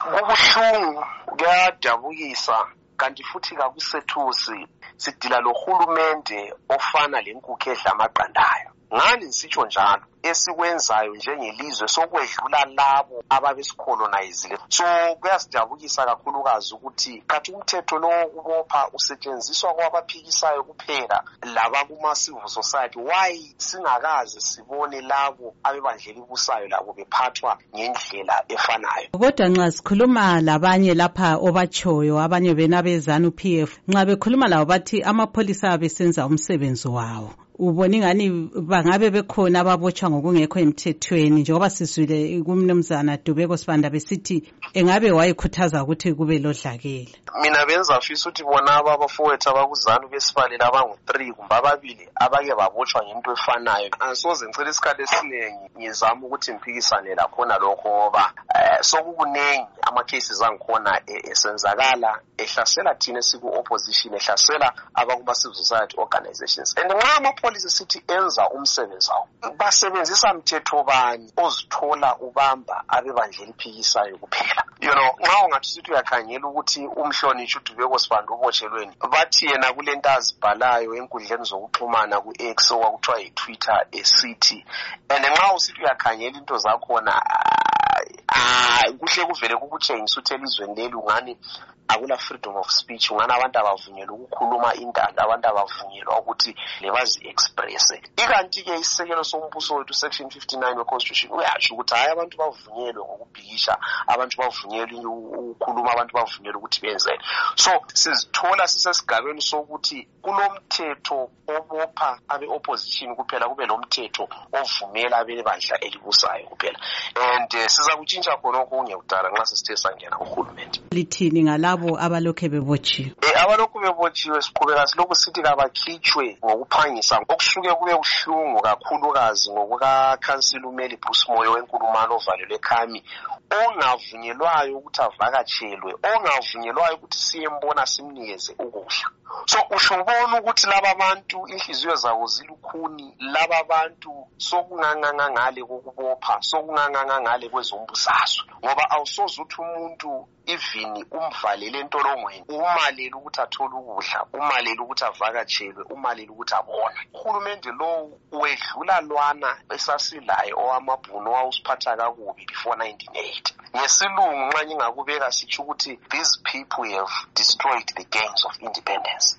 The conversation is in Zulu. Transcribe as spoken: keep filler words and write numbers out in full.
Kubuhlungu, kuyadabukisa kanti futhi kakusethusi sidila lo hulumende ofana lenkukhu edla amaqandayo. Ngani ngisitsho njalo? Esikwenzayo njengelizwe sokwedlula labo ababesikolonizile. So kuyasidabukisa kakhulukazi ukuthi kathi umthetho lo wokubopha usetshenziswa kwabaphikisayo kuphela laba kuma civil society. Why singakaze sibone labo abebandleli busayo labo bephathwa ngendlela efanayo? Kodwa nxa sikhuluma labanye lapha obachoyo abanye bena bezanu P F, nxa bekhuluma labo bathi amapholisa abesenza umsebenzi wawo. Ubona ngani bangabe bekhona ababotshwa ngokungekho emthethweni njengoba sizwile kumnumzana Dubeko Sibanda besithi engabe wayekhuthaza ukuthi kube lodlakela? Mina benza fisa ukuthi bona abafowethu abakuzanu besifalela abangu three kumbe ababili abake babotshwa ngento efanayo. Angisoze ngicela isikhathi esiningi ngizama ukuthi ngiphikisane lakhona lokho ngoba sokukunengi ama cases angikhona esenzakala ehlasela thina siku opposition, ehlasela abakuma civil society organizations. And nxa amapholisa sithi enza umsebenzi wawo, basebenzisa mthetho bani ozithola ubamba abebandleli phikisayo kuphela? You know, nxa ungathi sithi uyakhangela ukuthi umhlonishwa uDubeko Sibanda ubotshelweni, bathi yena kulento azibhalayo enkundleni zokuxhumana ku-X okuthiwa yi-Twitter esithi, and nxa usithi uyakhangela into zakhona ah kuhle kuvele kukutshengisa ukuthi elizweni leli ungani akula freedom of speech, ungana abantu abavunyelwa ukukhuluma indaba, abantu abavunyelwa ukuthi lebazi express. Ikanti ke isisekelo sombuso wethu section fifty-nine we constitution uyasho ukuthi hayi abantu bavunyelwe ngokubhikisha, abantu bavunyelwe ukukhuluma, abantu bavunyelwe ukuthi benze. So sizithola sisesigabeni sokuthi kulomthetho obopha abe opposition kuphela, kube lo mthetho ovumela abebandla elibusayo kuphela. And uh, siza kutshintsha khona okunye kudala nxa sisithe sangena kuhulumende. Lithini ngalabo abalokhe bebotshiwe? Eh abalokhu bebotshiwe siqhubeka silokhu sithi kabakhitshwe ngokuphangisa, okusuke kube ubuhlungu kakhulukazi ngokuka Council uMeli Bruce Moyo wenkulumano ovalelwe eKhami, ongavunyelwayo ukuthi avakatshelwe, ongavunyelwayo ukuthi siyembona simnikeze ukudla. So ushobona ukuthi laba bantu inhliziyo zabo zilukhuni, laba bantu sokunganganga ngale kokubopha, sokunganganga ngale kwezombusazwe, ngoba awusoze uthi umuntu even umvalele entolongweni umalele ukuthi athole ukudla, umalele ukuthi avakatshelwe, umalele ukuthi abone. Uhulumende lo wedlula lwana esasilayo owamabhuno wawusiphatha kakubi before nineteen eighty. Ngesilungu nxa ngingakubeka sithi ukuthi these people have destroyed the gains of independence.